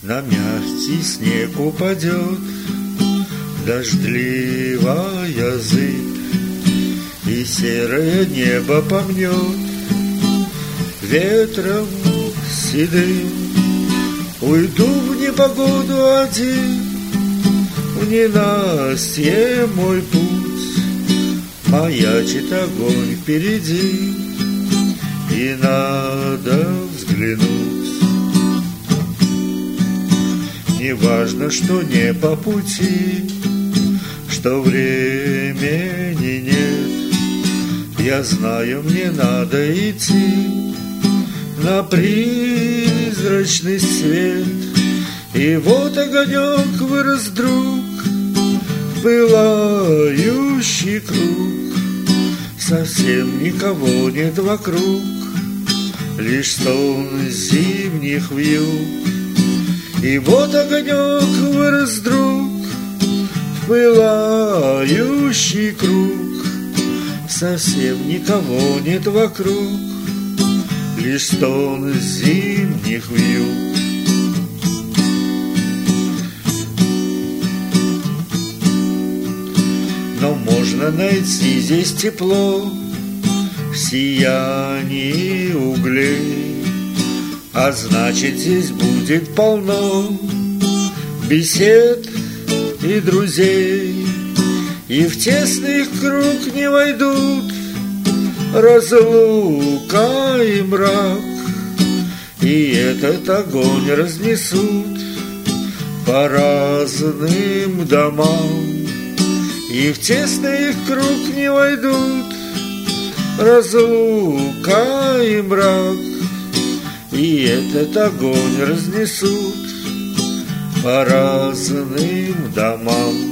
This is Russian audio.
на мягкий снег упадет дождливая зыбь, и серое небо помнет ветром седым. Уйду в непогоду один, в ненастье мой путь, маячит огонь впереди, и надо взглянуть. Неважно, что не по пути, что времени нет, я знаю, мне надо идти на призрачный свет. И вот огонек вырос вдруг в пылающий круг, совсем никого нет вокруг, лишь стон зимних вьюг. И вот огонек вырос вдруг в пылающий круг, совсем никого нет вокруг, лишь стон зимних вьюг. Но можно найти здесь тепло в сиянии углей, а значит, здесь будет полно бесед и друзей, и в тесный круг не войдут разлука и мрак, и этот огонь разнесут по разным домам. И в тесный круг не войдут разлука и мрак, и этот огонь разнесут по разным домам.